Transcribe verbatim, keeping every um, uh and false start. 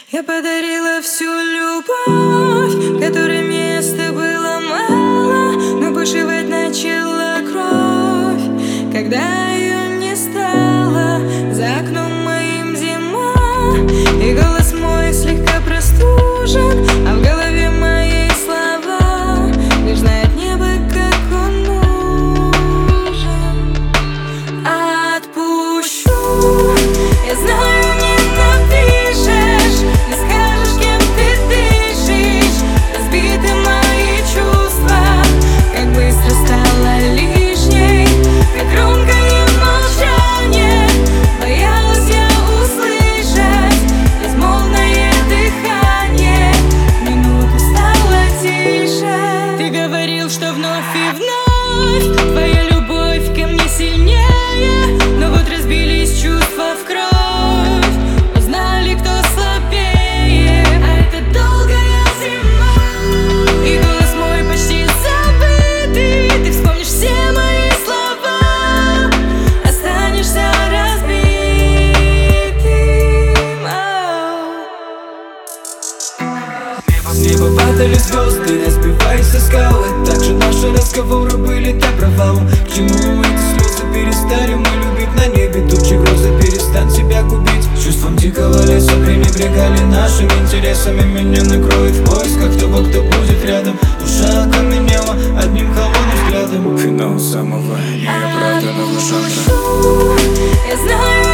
Я подарила всю любовь, которой места было мало, но бушевать начала кровь, когда ее не стало. За окном моим зима, и голос мой слегка простужен, а в голове моей слова лишь знает небо, как он нужен. Отпущу, я знаю, что вновь и вновь твоя любовь ко мне сильнее, но вот разбились чувства в кровь, узнали, кто слабее. А это долгая зима, и голос мой почти забытый. Ты вспомнишь все мои слова, останешься разбитым. С неба падали звезды, разбиваясь скалы. Также наши разговоры были до провала. К чему эти слезы? Перестали мы любить на небе тучи грозы. Перестань себя губить чувством дикого леса. Пренебрегали нашими интересами. Меня накроет в поисках того, кто будет рядом. Душа окаменела одним холодным взглядом. Финал самого неоправданного жанра. Я знаю,